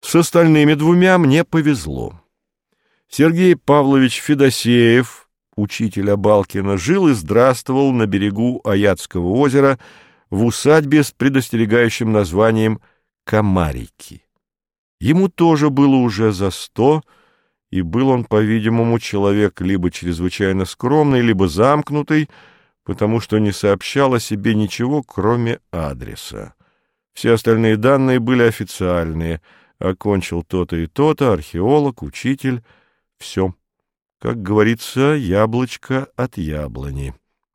С остальными двумя мне повезло. Сергей Павлович Федосеев, учитель Абалкина, жил и здравствовал на берегу Аятского озера в усадьбе с предостерегающим названием Комарики. Ему тоже было уже за 100, и был он, по-видимому, человек либо чрезвычайно скромный, либо замкнутый, потому что не сообщал о себе ничего, кроме адреса. Все остальные данные были официальные. Окончил то-то и то-то, археолог, учитель. Все. Как говорится, яблочко от яблони.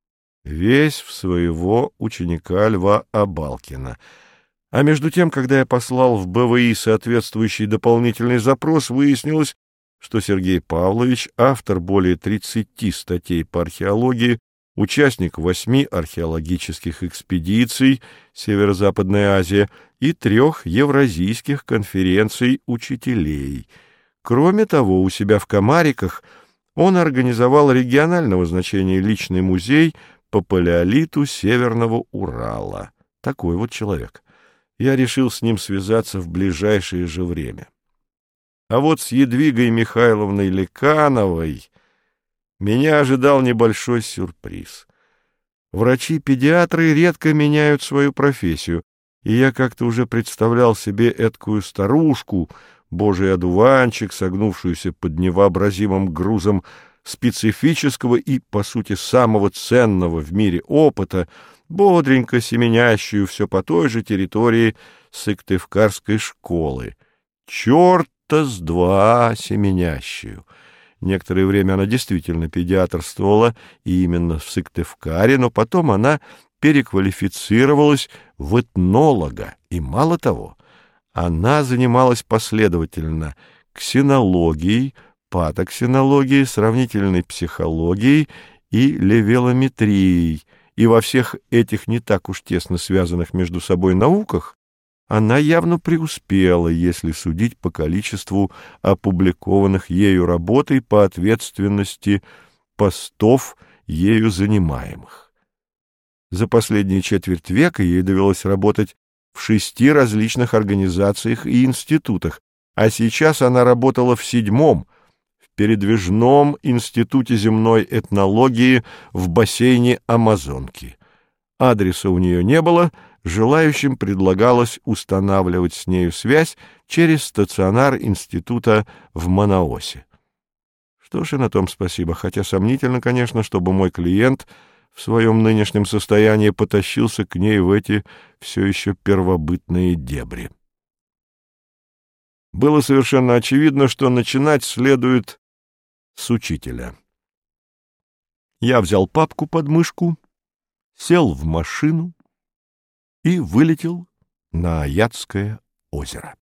Весь в своего ученика Льва Абалкина. А между тем, когда я послал в БВИ соответствующий дополнительный запрос, выяснилось, что Сергей Павлович — автор более 30 статей по археологии, участник 8 археологических экспедиций Северо-Западная Азия и 3 евразийских конференций учителей. Кроме того, у себя в Комариках он организовал регионального значения личный музей по палеолиту Северного Урала. Такой вот человек. Я решил с ним связаться в ближайшее же время. А вот с Едвигой Михайловной Лекановой меня ожидал небольшой сюрприз. Врачи-педиатры редко меняют свою профессию, и я как-то уже представлял себе эткую старушку, божий одуванчик, согнувшуюся под невообразимым грузом специфического и, по сути, самого ценного в мире опыта, бодренько семенящую все по той же территории Сыктывкарской школы. Черта с два семенящую! Некоторое время она действительно педиатрствовала, и именно в Сыктывкаре, но потом она переквалифицировалась в этнолога, и мало того, она занималась последовательно ксенологией, патоксенологией, сравнительной психологией и левелометрией, и во всех этих не так уж тесно связанных между собой науках она явно преуспела, если судить по количеству опубликованных ею работ и по ответственности постов, ею занимаемых. За последние четверть века ей довелось работать в 6 различных организациях и институтах, а сейчас она работала в 7-м, в Передвижном институте земной этнологии в бассейне Амазонки. Адреса у нее не было, желающим предлагалось устанавливать с нею связь через стационар института в Манаосе. Что ж, и на том спасибо, хотя сомнительно, конечно, чтобы мой клиент в своем нынешнем состоянии потащился к ней в эти все еще первобытные дебри. Было совершенно очевидно, что начинать следует с учителя. Я взял папку под мышку, сел в машину и вылетел на Аятское озеро.